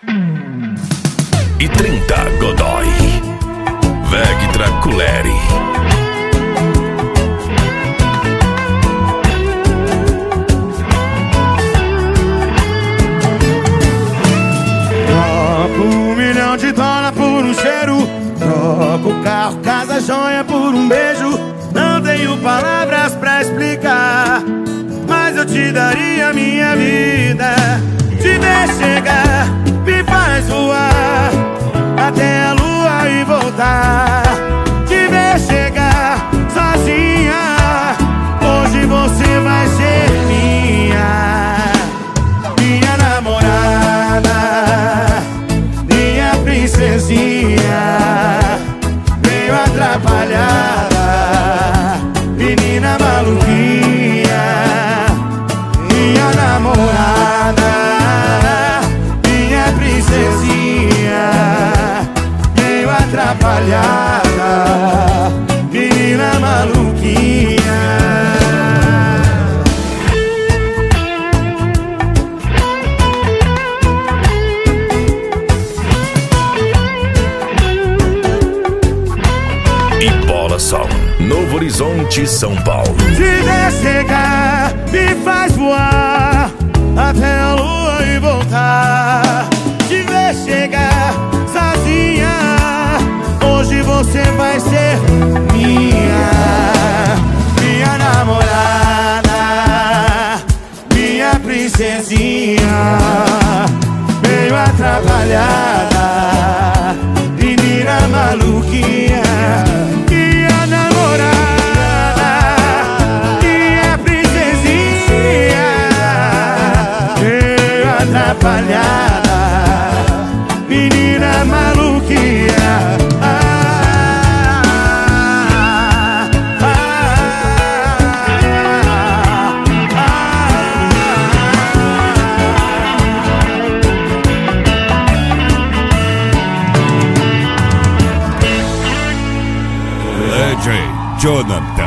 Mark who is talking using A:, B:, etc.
A: E 30 Godoy Vectra Culeri.
B: Troco $1 milhão por um cheiro, troco carro, casa, joia por um beijo. Não tenho palavras pra explicar, mas eu te daria minha vida. Te ver chegar me faz voar até a lua e voltar. Te ver chegar sozinha, hoje você vai ser minha namorada, minha princesinha, meio atrapalhada, menina maluquinha, minha namorada, minha princesinha, meio atrapalhada, menina maluquinha.
A: E Bola Som, Novo Horizonte, São Paulo.
B: Te ver chegar me faz voar até a lua e voltar. Te ver chegar sozinha, hoje você vai ser minha namorada, minha princesinha, meio atrapalhada, menina maluquinha. Minha namorada, minha princesinha, meio atrapalhada, menina maluquinha.
C: DJ Jonathan.